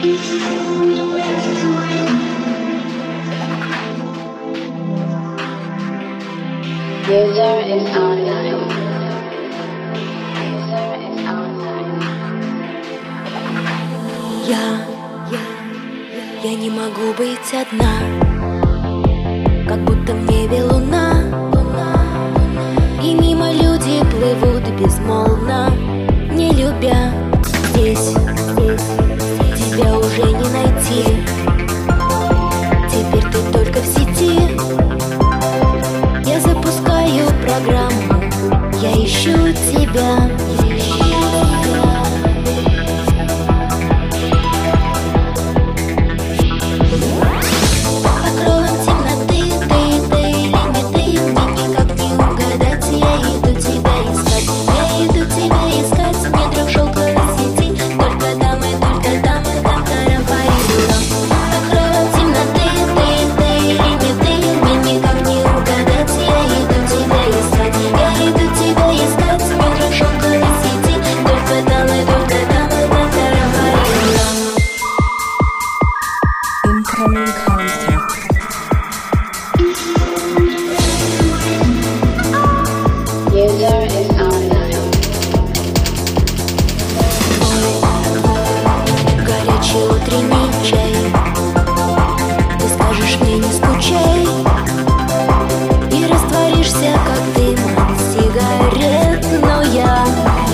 User is online. User is online. Я не могу быть одна, как будто в небе луна, и мимо люди плывут безмолвно, не любя. Здесь тебя уже не найти, теперь ты только в сети. Я запускаю программу, я ищу тебя. Покровом темноты ты или не ты, мне никак не угадать. Я иду тебя искать, мне трех шелковых сети. Только дамы, там паридурам. Покровом темноты ты или не ты, мне никак не угадать. Я иду тебя искать, мне трех шелковых сети. Только дамы, там паридурам. Incoming contact. User is online. Горячий утренний чай, ты скажешь мне не скучай, и растворишься, как дым от сигарет. Но я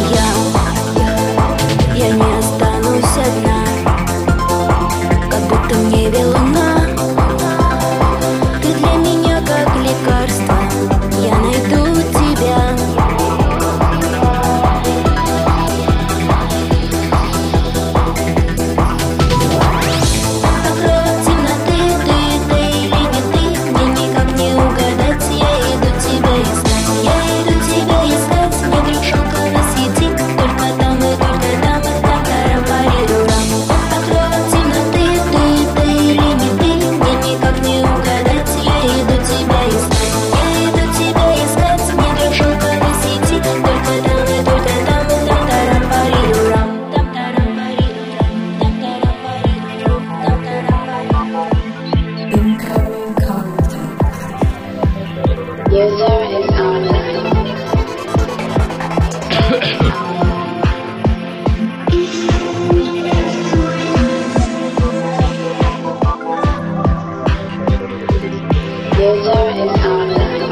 не останусь одна, как будто в небе луна. Ты для меня как лекарство, я найду тебя. Покровом темноты ты или не ты, мне никак не угадать. Я иду тебя искать, мне трех шелковых сети. Только дамы, там паридурам. Покровом темноты ты или не ты, мне никак не угадать. Я иду тебя искать, мне трех шелковых сети. Только дамы, там паридурам. Incoming contact. User is online. User is online.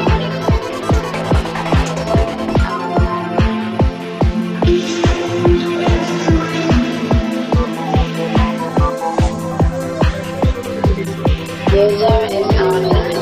User is online.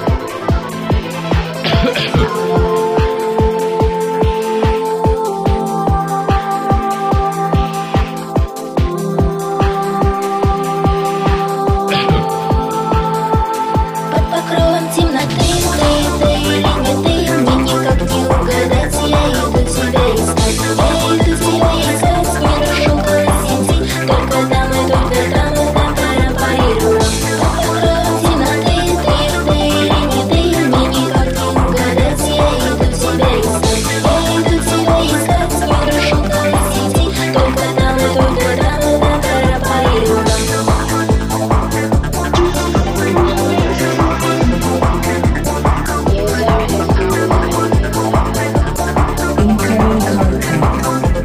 Под покровом темноты ты или не ты, мне никак не угадать. Я иду тебя искать, мне трех шелковых сети. Только дамы, там паридурам. Под покровом темноты ты или не ты, мне никак не угадать. Я иду тебя искать, мне трех шелковых сети. Только дамы, там паридурам. User is online. Incoming contact.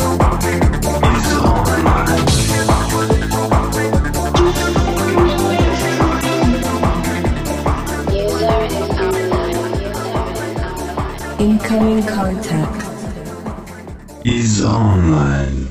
User is online. Incoming contact. Is online.